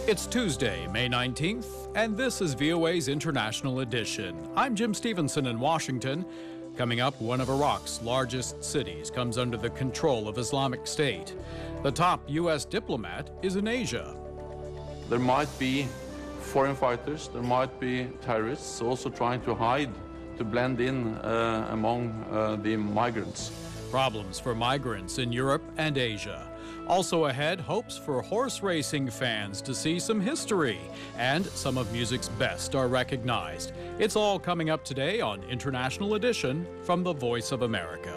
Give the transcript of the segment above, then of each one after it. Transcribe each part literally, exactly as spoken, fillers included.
It's Tuesday, May nineteenth, and this is V O A's International Edition. I'm Jim Stevenson in Washington. Coming up, one of Iraq's largest cities comes under the control of Islamic State. The top U S diplomat is in Asia. There might be foreign fighters, there might be terrorists also trying to hide, to blend in uh, among uh, the migrants. Problems for migrants in Europe and Asia. Also ahead, hopes for horse racing fans to see some history, and some of music's best are recognized. It's all coming up today on International Edition from the Voice of America.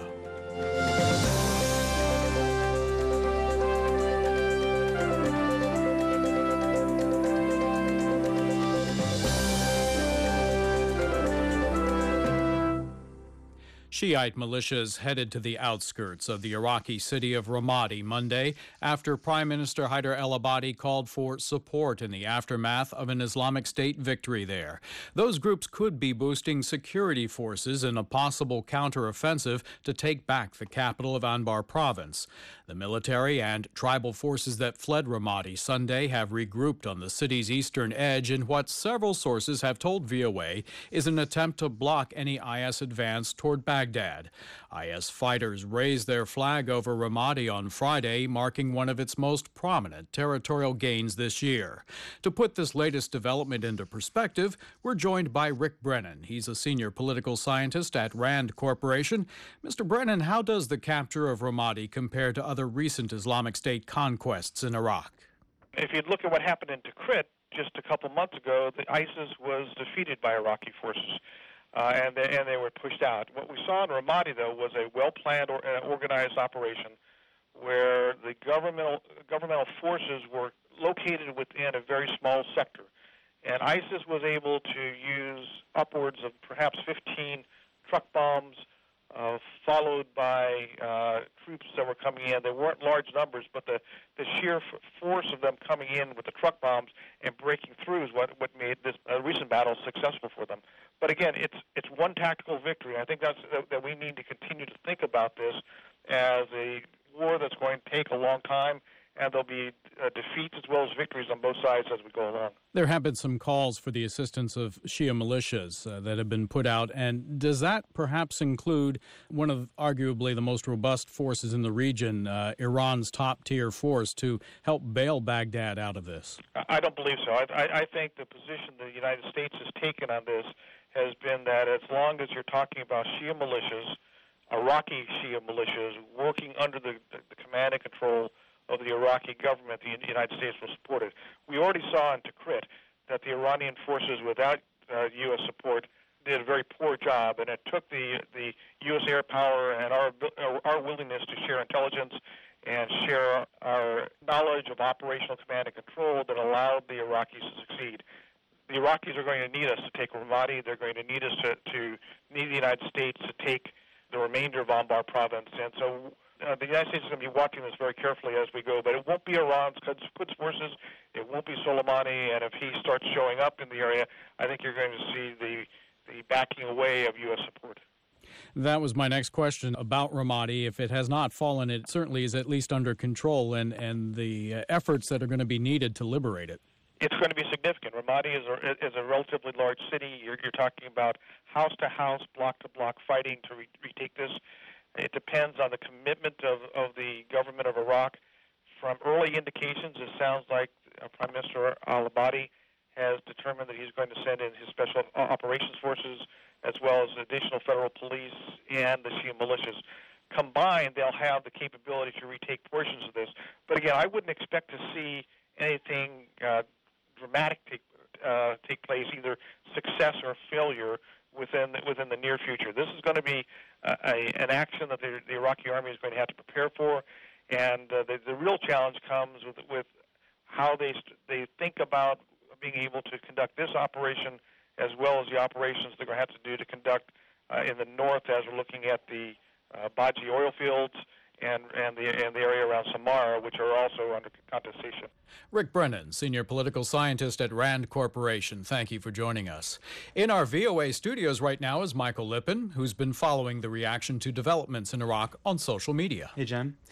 Shiite militias headed to the outskirts of the Iraqi city of Ramadi Monday after Prime Minister Haider al-Abadi called for support in the aftermath of an Islamic State victory there. Those groups could be boosting security forces in a possible counteroffensive to take back the capital of Anbar province. The military and tribal forces that fled Ramadi Sunday have regrouped on the city's eastern edge in what several sources have told V O A is an attempt to block any I S advance toward Baghdad. Baghdad. I S fighters raised their flag over Ramadi on Friday, marking one of its most prominent territorial gains this year. To put this latest development into perspective, we're joined by Rick Brennan. He's a senior political scientist at RAND Corporation. Mister Brennan, how does the capture of Ramadi compare to other recent Islamic State conquests in Iraq? If you look at what happened in Tikrit just a couple months ago, the ISIS was defeated by Iraqi forces. Uh, and, they, and they were pushed out. What we saw in Ramadi, though, was a well-planned, or, uh, organized operation where the governmental governmental forces were located within a very small sector. And ISIS was able to use upwards of perhaps fifteen truck bombs, uh, followed by uh, troops that were coming in. They weren't large numbers, but the, the sheer f- force of them coming in with the truck bombs and breaking through is what, what made this uh, recent battle successful for them. But again, it's it's one tactical victory. I think that's uh, that we need to continue to think about this as a war that's going to take a long time, and there'll be uh, defeats as well as victories on both sides as we go along. There have been some calls for the assistance of Shia militias uh, that have been put out, and does that perhaps include one of arguably the most robust forces in the region, uh, Iran's top-tier force, to help bail Baghdad out of this? I don't believe so. I, I, I think the position the United States has taken on this has been that as long as you're talking about Shia militias, Iraqi Shia militias, working under the, the, the command and control of the Iraqi government, the United States will support it. We already saw in Tikrit that the Iranian forces, without uh, U S support, did a very poor job, and it took the the U S air power and our our willingness to share intelligence and share our knowledge of operational command and control that allowed the Iraqis to succeed. The Iraqis are going to need us to take Ramadi. They're going to need us to, to need the United States to take the remainder of Anbar province. And so uh, the United States is going to be watching this very carefully as we go. But it won't be Iran's Quds forces. It won't be Soleimani. And if he starts showing up in the area, I think you're going to see the, the backing away of U S support. That was my next question about Ramadi. If it has not fallen, it certainly is at least under control, and, and the uh, efforts that are going to be needed to liberate it. It's going to be significant. Ramadi is a, is a relatively large city. You're, you're talking about house-to-house, block-to-block fighting to re- retake this. It depends on the commitment of, of the government of Iraq. From early indications, it sounds like uh, Prime Minister al-Abadi has determined that he's going to send in his special operations forces as well as additional federal police and the Shia militias. Combined, they'll have the capability to retake portions of this. But again, I wouldn't expect to see anything uh, dramatic take, uh, take place, either success or failure within the, within the near future. This is going to be uh, a, an action that the, the Iraqi army is going to have to prepare for, and uh, the, the real challenge comes with, with how they st- they think about being able to conduct this operation as well as the operations they're going to have to do to conduct uh, in the north, as we're looking at the uh, Baji oil fields and, and, the, and the area around Samarra, which are also under contestation. Rick Brennan, senior political scientist at RAND Corporation, thank you for joining us. In our V O A studios right now is Michael Lippin, who's been following the reaction to developments in Iraq on social media. Hey, Jen.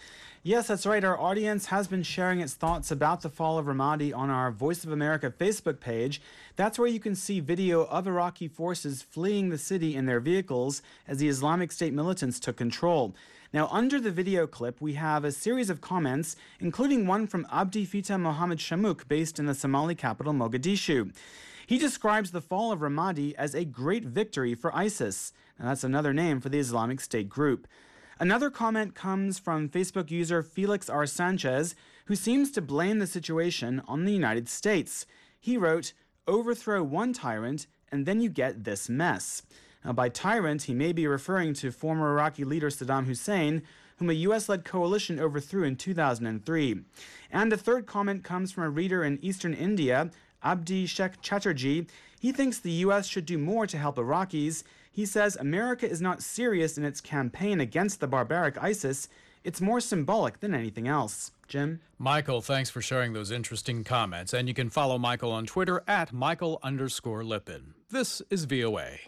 Yes, that's right. Our audience has been sharing its thoughts about the fall of Ramadi on our Voice of America Facebook page. That's where you can see video of Iraqi forces fleeing the city in their vehicles as the Islamic State militants took control. Now, under the video clip, we have a series of comments, including one from Abdi Fita Mohammed Shamouk, based in the Somali capital, Mogadishu. He describes the fall of Ramadi as a great victory for ISIS. Now, that's another name for the Islamic State group. Another comment comes from Facebook user Felix R. Sanchez, who seems to blame the situation on the United States. He wrote, "Overthrow one tyrant, and then you get this mess." Now, by tyrant, he may be referring to former Iraqi leader Saddam Hussein, whom a U S-led coalition overthrew in two thousand three. And a third comment comes from a reader in eastern India, Abdi Sheikh Chatterjee. He thinks the U S should do more to help Iraqis. He says America is not serious in its campaign against the barbaric ISIS. It's more symbolic than anything else. Jim? Michael, thanks for sharing those interesting comments. And you can follow Michael on Twitter at Michael underscore Lippin. This is V O A.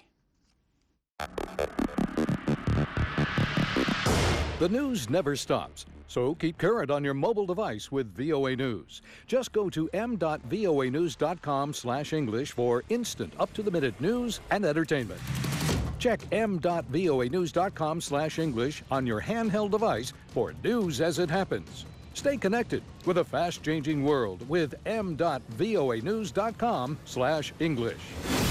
The news never stops, so keep current on your mobile device with V O A News. Just go to m dot voa news dot com slash English for instant, up-to-the-minute news and entertainment. Check m dot voa news dot com slash English on your handheld device for news as it happens. Stay connected with a fast-changing world with m dot voa news dot com slash English.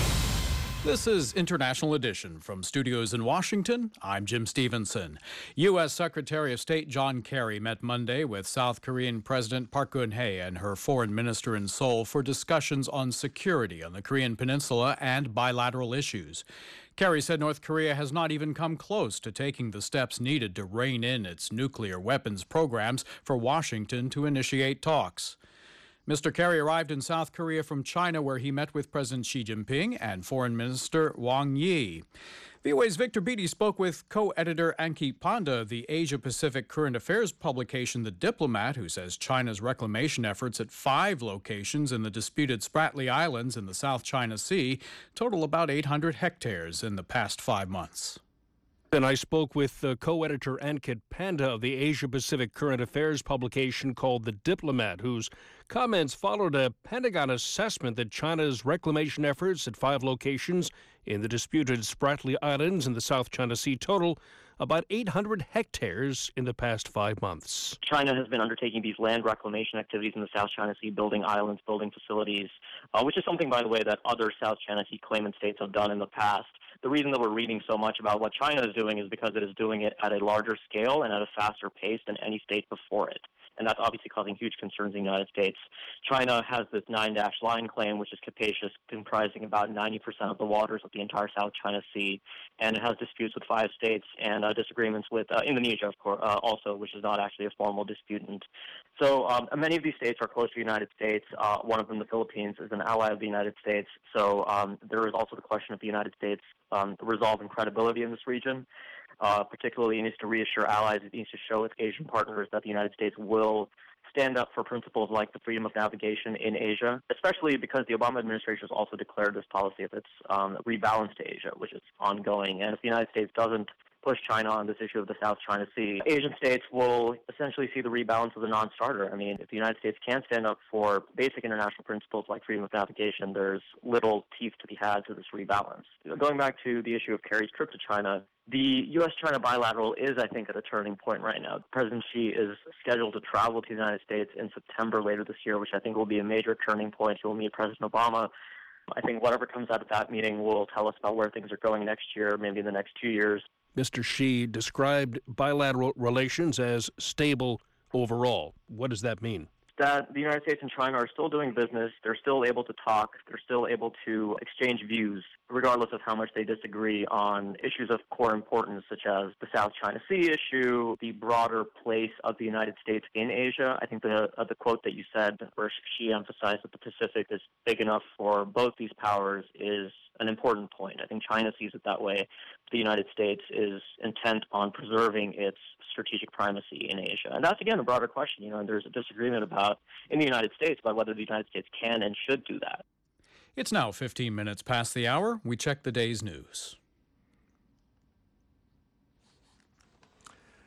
This is International Edition from studios in Washington. I'm Jim Stevenson. U S. Secretary of State John Kerry met Monday with South Korean President Park Geun-hye and her foreign minister in Seoul for discussions on security on the Korean Peninsula and bilateral issues. Kerry said North Korea has not even come close to taking the steps needed to rein in its nuclear weapons programs for Washington to initiate talks. Mister Kerry arrived in South Korea from China, where he met with President Xi Jinping and Foreign Minister Wang Yi. V O A's Victor Beattie spoke with co-editor Ankit Panda of the Asia-Pacific Current Affairs publication The Diplomat, who says China's reclamation efforts at five locations in the disputed Spratly Islands in the South China Sea total about eight hundred hectares in the past five months. And I spoke with uh, co-editor Ankit Panda of the Asia-Pacific Current Affairs publication called The Diplomat, whose comments followed a Pentagon assessment that China's reclamation efforts at five locations in the disputed Spratly Islands in the South China Sea total about eight hundred hectares in the past five months. China has been undertaking these land reclamation activities in the South China Sea, building islands, building facilities, uh, which is something, by the way, that other South China Sea claimant states have done in the past. The reason that we're reading so much about what China is doing is because it is doing it at a larger scale and at a faster pace than any state before it. And that's obviously causing huge concerns in the United States. China has this nine-dash line claim, which is capacious, comprising about ninety percent of the waters of the entire South China Sea, and it has disputes with five states and uh, disagreements with uh, Indonesia, of course, uh, also, which is not actually a formal disputant. So um, many of these states are close to the United States. Uh, one of them, the Philippines, is an ally of the United States. So um, there is also the question of the United States um, resolve and credibility in this region. Uh, particularly, it needs to reassure allies, it needs to show its Asian partners that the United States will stand up for principles like the freedom of navigation in Asia, especially because the Obama administration has also declared this policy of its um, rebalance to Asia, which is ongoing. And if the United States doesn't push China on this issue of the South China Sea, Asian states will essentially see the rebalance as a non-starter. I mean, if the United States can't stand up for basic international principles like freedom of navigation, there's little teeth to be had to this rebalance. Going back to the issue of Kerry's trip to China, the U S China bilateral is, I think, at a turning point right now. President Xi is scheduled to travel to the United States in September later this year, which I think will be a major turning point. He will meet President Obama. I think whatever comes out of that meeting will tell us about where things are going next year, maybe in the next two years. Mister Xi described bilateral relations as stable overall. What does that mean? That the United States and China are still doing business. They're still able to talk. They're still able to exchange views, regardless of how much they disagree on issues of core importance, such as the South China Sea issue, the broader place of the United States in Asia. I think the uh, the quote that you said, where Xi emphasized that the Pacific is big enough for both these powers, is an important point. I think China sees it that way. The United States is intent on preserving its strategic primacy in Asia. And that's, again, a broader question. You know, and there's a disagreement about, in the United States, about whether the United States can and should do that. It's now fifteen minutes past the hour. We check the day's news.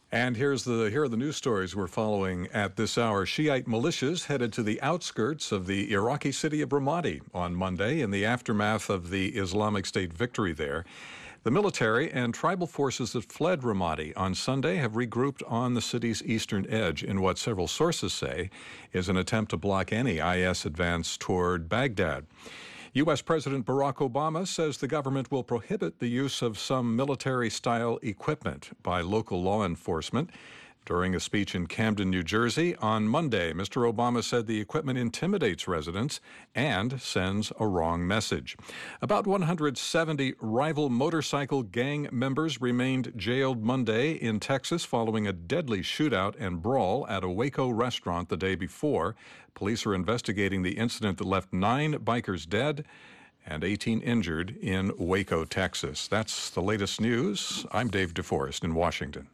And here's the here are the news stories we're following at this hour. Shiite militias headed to the outskirts of the Iraqi city of Ramadi on Monday in the aftermath of the Islamic State victory there. The military and tribal forces that fled Ramadi on Sunday have regrouped on the city's eastern edge in what several sources say is an attempt to block any I S advance toward Baghdad. U S. President Barack Obama says the government will prohibit the use of some military-style equipment by local law enforcement. During a speech in Camden, New Jersey on Monday, Mister Obama said the equipment intimidates residents and sends a wrong message. About one hundred seventy rival motorcycle gang members remained jailed Monday in Texas following a deadly shootout and brawl at a Waco restaurant the day before. Police are investigating the incident that left nine bikers dead and eighteen injured in Waco, Texas. That's the latest news. I'm Dave DeForest in Washington.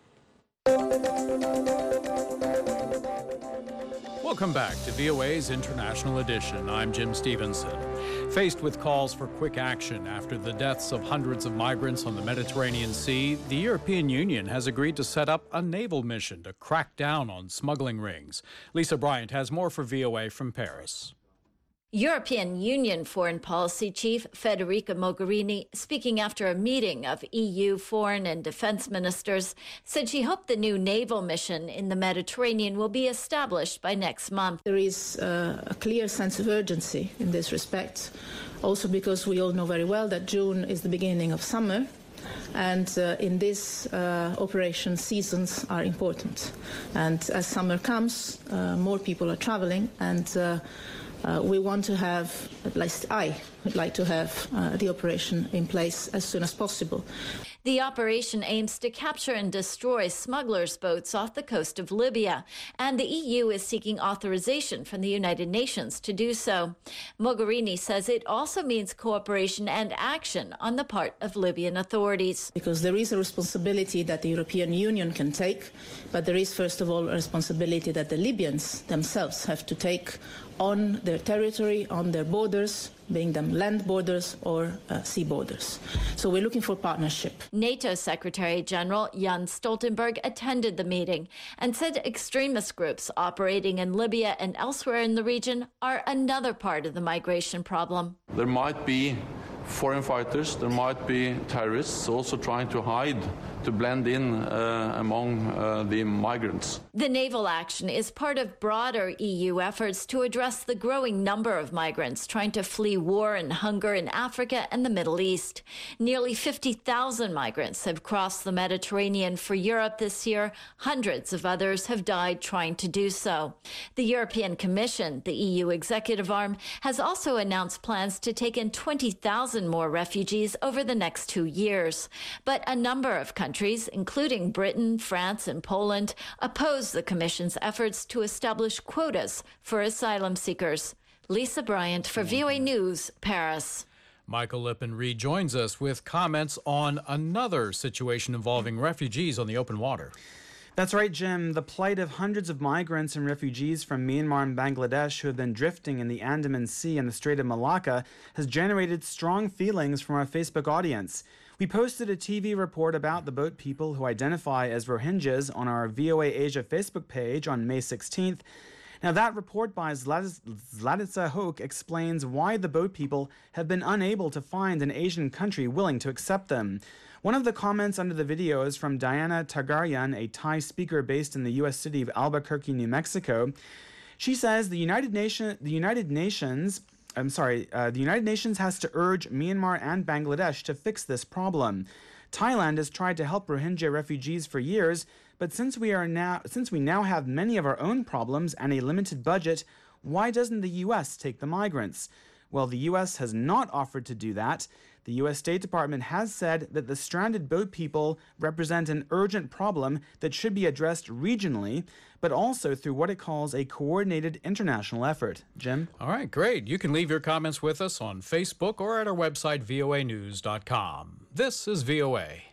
Welcome back to V O A's International Edition. I'm Jim Stevenson. Faced with calls for quick action after the deaths of hundreds of migrants on the Mediterranean Sea, the European Union has agreed to set up a naval mission to crack down on smuggling rings. Lisa Bryant has more for V O A from Paris. European Union Foreign Policy Chief Federica Mogherini, speaking after a meeting of E U foreign and defense ministers, said she hoped the new naval mission in the Mediterranean will be established by next month. There is uh, a clear sense of urgency in this respect, also because we all know very well that June is the beginning of summer. And uh, in this uh, operation, seasons are important. And as summer comes, uh, more people are traveling, and uh, Uh, we want to have, at least I would like to have uh, the operation in place as soon as possible. The operation aims to capture and destroy smugglers' boats off the coast of Libya, and the E U is seeking authorization from the United Nations to do so. Mogherini says it also means cooperation and action on the part of Libyan authorities. Because there is a responsibility that the European Union can take, but there is first of all a responsibility that the Libyans themselves have to take on their territory, on their borders, being them land borders or uh, sea borders. So we're looking for partnership. NATO Secretary General Jens Stoltenberg attended the meeting and said extremist groups operating in Libya and elsewhere in the region are another part of the migration problem. There might be foreign fighters, there might be terrorists also trying to hide, to blend in uh, among uh, the migrants. The naval action is part of broader E U efforts to address the growing number of migrants trying to flee war and hunger in Africa and the Middle East. Nearly fifty thousand migrants have crossed the Mediterranean for Europe this year. Hundreds of others have died trying to do so. The European Commission, the E U executive arm, has also announced plans to take in twenty thousand more refugees over the next two years. But a number of countries, including Britain, France, and Poland, oppose the Commission's efforts to establish quotas for asylum seekers. Lisa Bryant for V O A News, Paris. Michael Lippen rejoins us with comments on another situation involving refugees on the open water. That's right, Jim. The plight of hundreds of migrants and refugees from Myanmar and Bangladesh who have been drifting in the Andaman Sea and the Strait of Malacca has generated strong feelings from our Facebook audience. We posted a T V report about the boat people who identify as Rohingyas on our V O A Asia Facebook page on May sixteenth. Now, that report by Zlatitsa Hoke explains why the boat people have been unable to find an Asian country willing to accept them. One of the comments under the video is from Diana Tagaryan, a Thai speaker based in the U S city of Albuquerque, New Mexico. She says the United Nation, the United Nations, I'm sorry, uh, the United Nations has to urge Myanmar and Bangladesh to fix this problem. Thailand has tried to help Rohingya refugees for years, but since we are now, since we now have many of our own problems and a limited budget, why doesn't the U S take the migrants? Well, the U S has not offered to do that. The U S State Department has said that the stranded boat people represent an urgent problem that should be addressed regionally, but also through what it calls a coordinated international effort. Jim? All right, great. You can leave your comments with us on Facebook or at our website, V O A news dot com. This is V O A.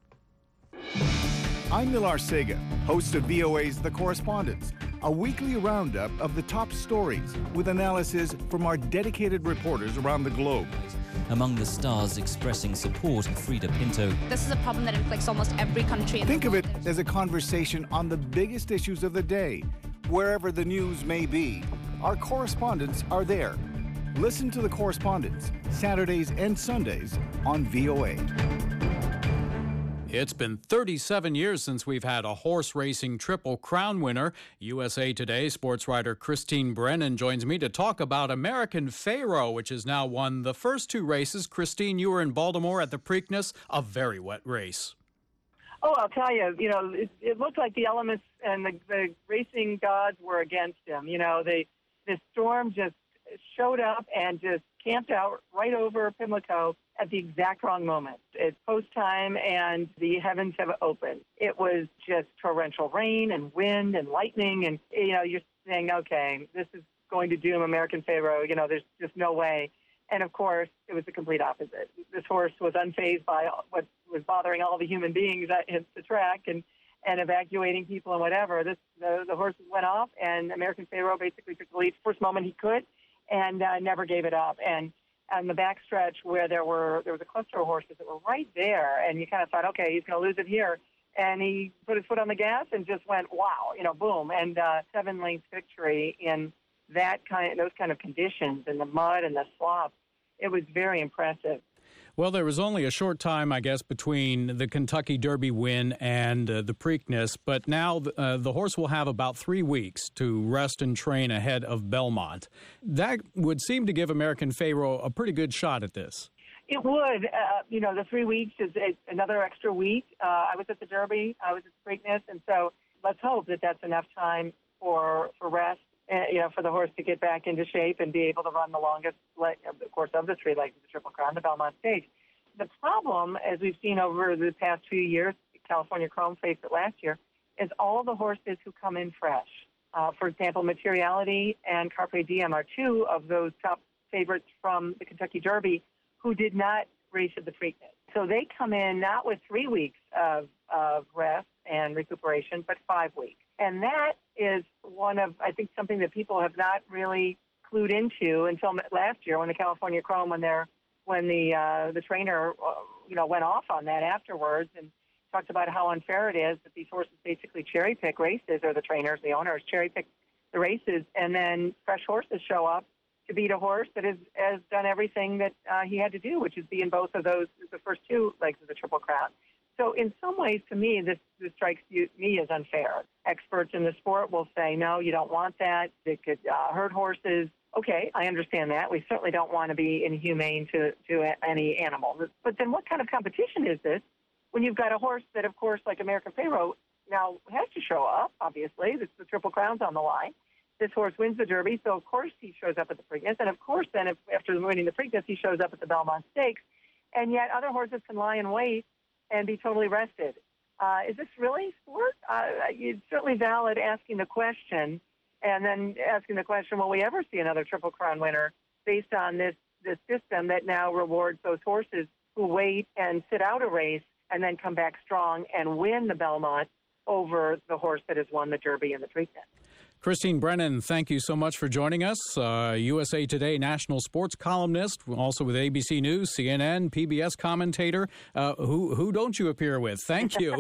I'm Nilar Sega, host of V O A's The Correspondents, a weekly roundup of the top stories with analysis from our dedicated reporters around the globe. Among the stars expressing support, Frida Pinto. This is a problem that inflicts almost every country in Think the of world. it as a conversation on the biggest issues of the day. Wherever the news may be, our correspondents are there. Listen to The Correspondents, Saturdays and Sundays on V O A. It's been thirty-seven years since we've had a horse racing Triple Crown winner. U S A Today sports writer Christine Brennan joins me to talk about American Pharoah, which has now won the first two races. Christine, you were in Baltimore at the Preakness, a very wet race. Oh, I'll tell you, you know, it, it looked like the elements and the, the racing gods were against him. You know, they, the storm just showed up and just camped out right over Pimlico at the exact wrong moment. It's post time and the heavens have opened. It was just torrential rain and wind and lightning. And, you know, you're saying, okay, this is going to doom American Pharoah. You know, there's just no way. And, of course, it was the complete opposite. This horse was unfazed by what was bothering all the human beings at the track and, and evacuating people and whatever. This the, the horses went off, and American Pharoah basically took the lead first moment he could and uh, never gave it up. And on the backstretch where there were there was a cluster of horses that were right there, and you kind of thought, okay, he's going to lose it here. And he put his foot on the gas and just went, wow, you know, boom. And uh, seven-length victory in that kind, those kind of conditions, in the mud and the slop. It was very impressive. Well, there was only a short time, I guess, between the Kentucky Derby win and uh, the Preakness, but now uh, the horse will have about three weeks to rest and train ahead of Belmont. That would seem to give American Pharoah a pretty good shot at this. It would. Uh, you know, the three weeks is a, another extra week. Uh, I was at the Derby, I was at the Preakness, and so let's hope that that's enough time for, for rest. Uh, you know, for the horse to get back into shape and be able to run the longest leg, of course, of the three legs of the Triple Crown, the Belmont Stakes. The problem, as we've seen over the past few years, California Chrome faced it last year, is all the horses who come in fresh. Uh, for example, Materiality and Carpe Diem are two of those top favorites from the Kentucky Derby who did not race at the Preakness. So they come in not with three weeks of, of rest and recuperation, but five weeks. And that is one of, I think, something that people have not really clued into until last year when the California Chrome, when they're, when the uh, the trainer, uh, you know, went off on that afterwards and talked about how unfair it is that these horses basically cherry pick races, or the trainers, the owners, cherry pick the races, and then fresh horses show up to beat a horse that has, has done everything that uh, he had to do, which is be in both of those, the first two legs of the Triple Crown. So in some ways, to me, this, this strikes you, me as unfair. Experts in the sport will say, no, you don't want that. It could uh, hurt horses. Okay, I understand that. We certainly don't want to be inhumane to, to any animal. But then what kind of competition is this when you've got a horse that, of course, like American Pharoah, now has to show up, obviously. This, the Triple Crown's on the line. This horse wins the Derby, so of course he shows up at the Preakness. And of course then, if, after winning the Preakness, he shows up at the Belmont Stakes. And yet other horses can lie in wait and be totally rested. Uh, is this really sport? Uh, it's certainly valid asking the question, and then asking the question, will we ever see another Triple Crown winner based on this, this system that now rewards those horses who wait and sit out a race and then come back strong and win the Belmont over the horse that has won the Derby and the Preakness? Christine Brennan, thank you so much for joining us. Uh, U S A Today national sports columnist, also with A B C News, C N N, P B S commentator. Uh, who who don't you appear with? Thank you.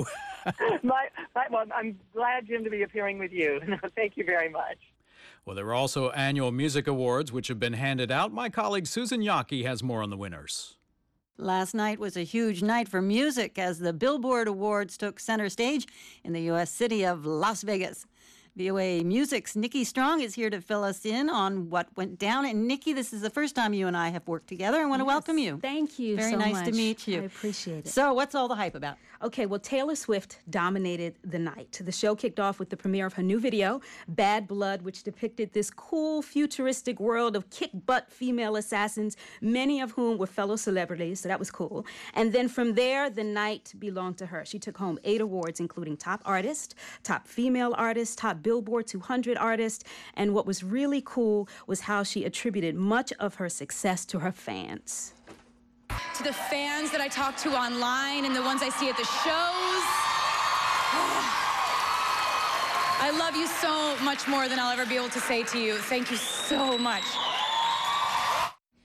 my, my, well, I'm glad, Jim, to be appearing with you. Thank you very much. Well, there were also annual music awards, which have been handed out. My colleague Susan Yockey has more on the winners. Last night was a huge night for music as the Billboard Awards took center stage in the U S city of Las Vegas. V O A Music's Nikki Strong is here to fill us in on what went down. And Nikki, this is the first time you and I have worked together. I want to yes, welcome you. Thank you Very so nice much. to meet you. I appreciate it. So what's all the hype about? Okay, well, Taylor Swift dominated the night. The show kicked off with the premiere of her new video, Bad Blood, which depicted this cool, futuristic world of kick-butt female assassins, many of whom were fellow celebrities, so that was cool. And then from there, the night belonged to her. She took home eight awards, including Top Artist, Top Female Artist, Top Billboard two hundred Artist, and what was really cool was how she attributed much of her success to her fans. To the fans that I talk to online and the ones I see at the shows. I love you so much more than I'll ever be able to say to you. Thank you so much. I also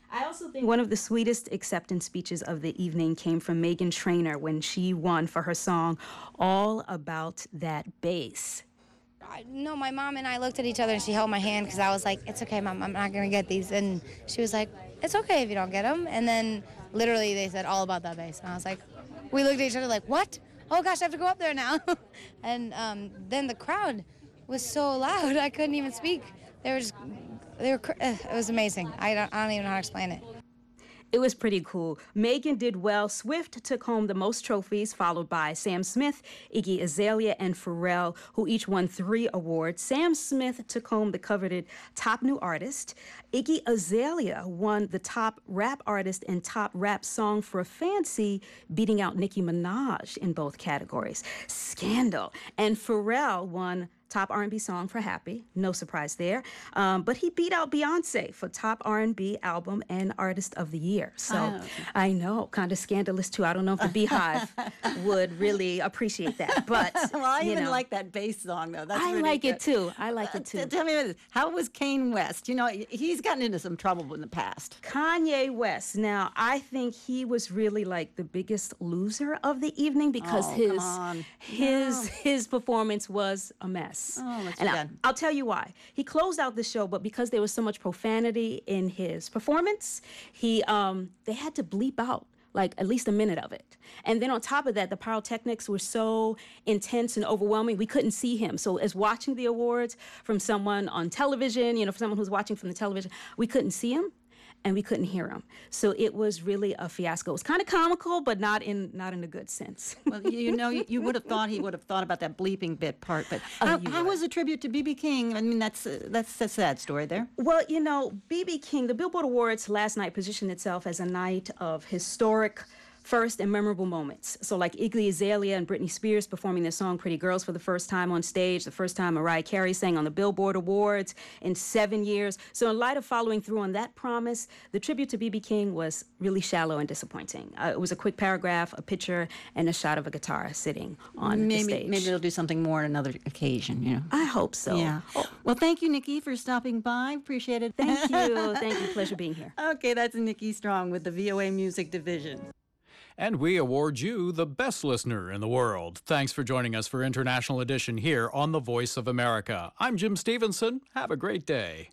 also think one of the sweetest acceptance speeches of the evening came from Meghan Trainor when she won for her song All About That Bass. I, no, my mom and I looked at each other and she held my hand because I was like, it's okay, Mom, I'm not going to get these. And she was like, it's okay if you don't get them. And then literally they said all about that bass. And I was like, we looked at each other like, what? Oh gosh, I have to go up there now. and um, then the crowd was so loud, I couldn't even speak. They were just, they were, it was amazing. I don't, I don't even know how to explain it. It was pretty cool. Meghan did well. Swift took home the most trophies, followed by Sam Smith, Iggy Azalea, and Pharrell, who each won three awards. Sam Smith took home the coveted Top New Artist. Iggy Azalea won the Top Rap Artist and Top Rap Song for Fancy, beating out Nicki Minaj in both categories. Scandal. And Pharrell won Top R and B Song for Happy, no surprise there. Um, but he beat out Beyonce for Top R and B Album and Artist of the Year. So oh. I know, kind of scandalous too. I don't know if the Beehive would really appreciate that. But well, I you even know. like that bass song though. That's I really like good. it too. I like uh, it too. Tell me about this. How was Kanye West? You know, he's gotten into some trouble in the past. Kanye West. Now, I think he was really like the biggest loser of the evening because oh, his come on. his No. his performance was a mess. Oh, let's and be I, I'll tell you why. He closed out the show, but because there was so much profanity in his performance, he um, they had to bleep out like at least a minute of it. And then on top of that, the pyrotechnics were so intense and overwhelming, we couldn't see him. So as watching the awards from someone on television, you know, for someone who's watching from the television, we couldn't see him and we couldn't hear him. So it was really a fiasco. It was kind of comical, but not in not in a good sense. Well, you know, you, you would have thought he would have thought about that bleeping bit part, but Oh, how, you how would. was a tribute to B B King? I mean, that's uh, that's a sad story there. Well, you know, B B King, the Billboard Awards last night positioned itself as a night of historic first and memorable moments. So like Iggy Azalea and Britney Spears performing their song Pretty Girls for the first time on stage, the first time Mariah Carey sang on the Billboard Awards in seven years. So in light of following through on that promise, the tribute to B B King was really shallow and disappointing. Uh, it was a quick paragraph, a picture, and a shot of a guitar sitting on maybe, the stage. Maybe they'll do something more on another occasion, you know. I hope so. Yeah. Oh, well, thank you, Nikki, for stopping by. Appreciate it. Thank you. Thank you. Pleasure being here. Okay, that's Nikki Strong with the V O A Music Division. And we award you the best listener in the world. Thanks for joining us for International Edition here on The Voice of America. I'm Jim Stevenson. Have a great day.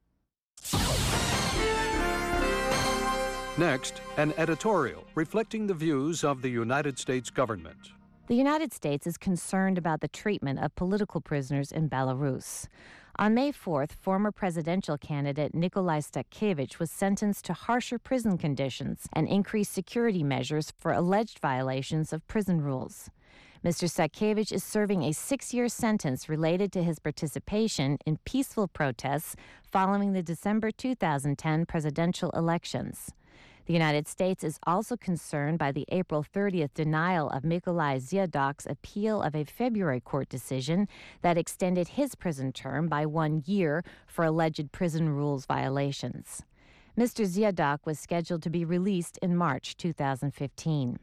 Next, an editorial reflecting the views of the United States government. The United States is concerned about the treatment of political prisoners in Belarus. On May fourth, former presidential candidate Nikolai Stakevich was sentenced to harsher prison conditions and increased security measures for alleged violations of prison rules. Mister Stakevich is serving a six-year sentence related to his participation in peaceful protests following the December two thousand ten presidential elections. The United States is also concerned by the April thirtieth denial of Mykolai Ziadok's appeal of a February court decision that extended his prison term by one year for alleged prison rules violations. Mister Ziadok was scheduled to be released in March two thousand fifteen.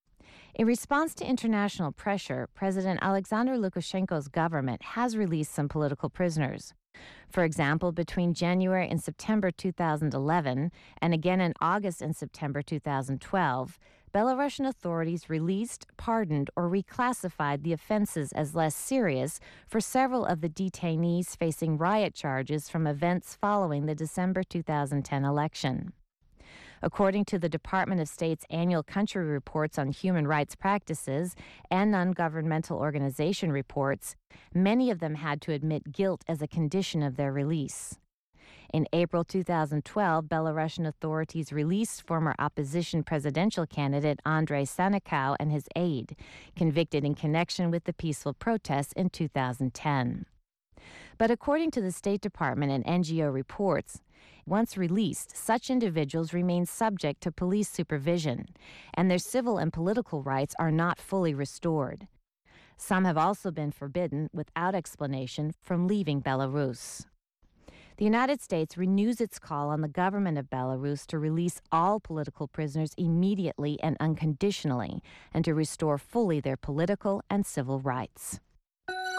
In response to international pressure, President Alexander Lukashenko's government has released some political prisoners. For example, between January and September two thousand eleven, and again in August and September two thousand twelve, Belarusian authorities released, pardoned, or reclassified the offenses as less serious for several of the detainees facing riot charges from events following the December two thousand ten election. According to the Department of State's annual country reports on human rights practices and non-governmental organization reports, many of them had to admit guilt as a condition of their release. In April two thousand twelve, Belarusian authorities released former opposition presidential candidate Andrei Sanikow and his aide, convicted in connection with the peaceful protests in two thousand ten. But according to the State Department and N G O reports, once released, such individuals remain subject to police supervision, and their civil and political rights are not fully restored. Some have also been forbidden, without explanation, from leaving Belarus. The United States renews its call on the government of Belarus to release all political prisoners immediately and unconditionally, and to restore fully their political and civil rights.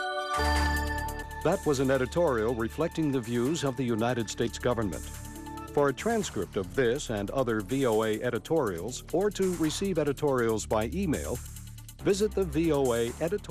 That was an editorial reflecting the views of the United States government. For a transcript of this and other V O A editorials, or to receive editorials by email, visit the V O A editorial